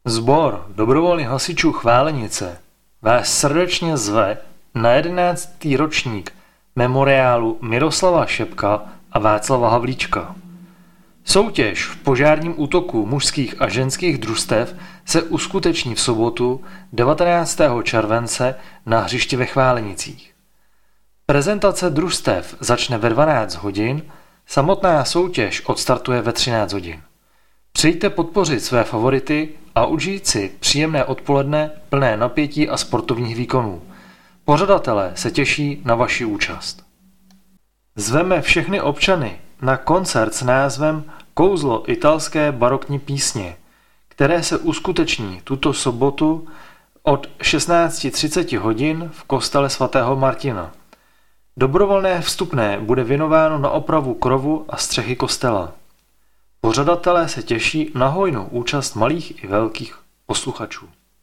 Sbor dobrovolných hasičů Chválenice vás srdečně zve na 11. ročník memoriálu Miroslava Šepka a Václava Havlíčka. Soutěž v požárním útoku mužských a ženských družstev se uskuteční v sobotu 19. července na hřišti ve Chválenicích. Prezentace družstev začne ve 12 hodin, samotná soutěž odstartuje ve 13 hodin. Přijďte podpořit své favority a užít si příjemné odpoledne plné napětí a sportovních výkonů. Pořadatelé se těší na vaši účast. Zveme všechny občany na koncert s názvem Kouzlo italské barokní písně, které se uskuteční tuto sobotu od 16:30 hodin v kostele svatého Martina. Dobrovolné vstupné bude věnováno na opravu krovu a střechy kostela. Pořadatelé se těší na hojnou účast malých i velkých posluchačů.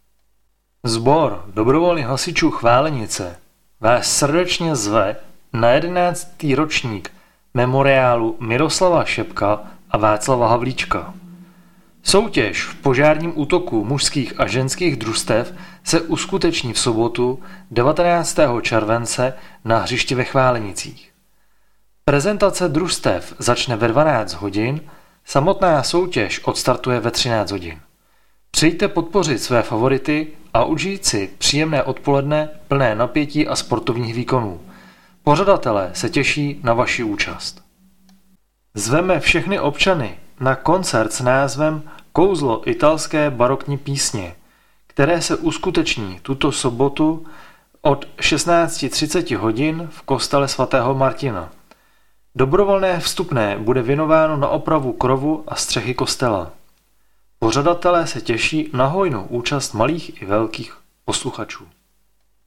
Sbor dobrovolných hasičů Chválenice vás srdečně zve na 11. ročník memoriálu Miroslava Šepka a Václava Havlíčka. Soutěž v požárním útoku mužských a ženských družstev se uskuteční v sobotu 19. července na hřišti ve Chválenicích. Prezentace družstev začne ve 12 hodin, samotná soutěž odstartuje ve 13 hodin. Přijďte podpořit své favority a užít si příjemné odpoledne plné napětí a sportovních výkonů. Pořadatelé se těší na vaši účast. Zveme všechny občany na koncert s názvem Kouzlo italské barokní písně, které se uskuteční tuto sobotu od 16:30 hodin v kostele svatého Martina. Dobrovolné vstupné bude věnováno na opravu krovu a střechy kostela. Pořadatelé se těší na hojnou účast malých i velkých posluchačů.